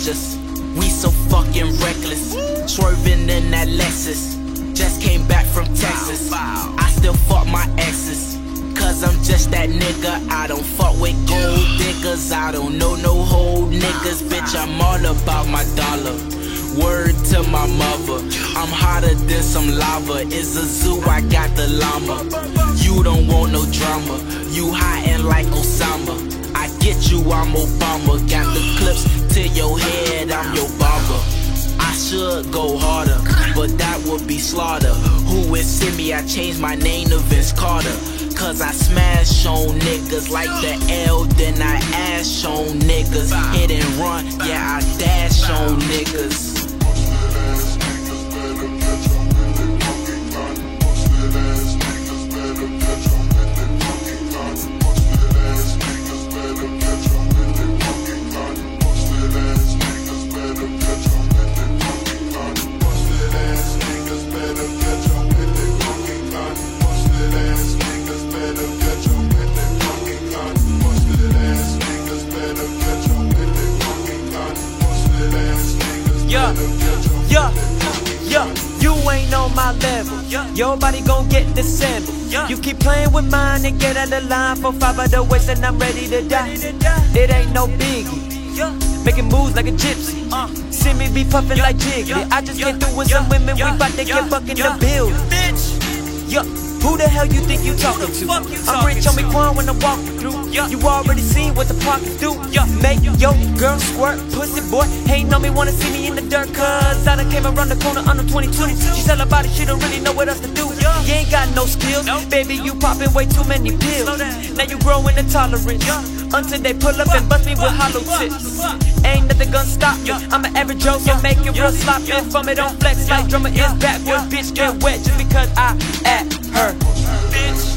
us. We so fucking reckless, swerving in that Lexus. Just came back from Texas. I still fuck my exes, cause I'm just that nigga. I don't fuck with gold diggers. I don't know no whole niggas. Bitch, I'm all about my dollar. Word to my mother, I'm hotter than some lava. It's a zoo, I got the llama. You don't want no drama, you hiding like Osama. I get you, I'm Obama. Got the clips to your head, I'm your barber. I should go harder, but that would be slaughter. Who is Simi? I changed my name to Vince Carter. Cause I smash on niggas like the L, then I ash on niggas. Hit and run, yeah, I dash on niggas. You ain't on my level. Your body gon' get disassembled. You keep playing with mine and get out of line. 4-5 of the waist and I'm ready to die. It ain't no biggie. Making moves like a gypsy. See me be puffin' like Jiggly. I just get through with some women. We bout to get buck in the building. Who the hell you think you talking to? I'm rich on me Quan when I'm walking through. You already seen what the pockets do. Make your girl squirt, pussy boy. Hating on me, wanna see me in the dirt. Cause I done came around the corner under 22. She tell about it, she don't really know what else to do. You ain't got no skills, baby, you popping way too many pills. Now you growing the tolerance until they pull up and bust me with hollow tips. Ain't nothing gonna stop you. I'm an average Joe, so make it real sloppy. From it on flex like drummer is backwards. Bitch get wet just because I at her. Bitch.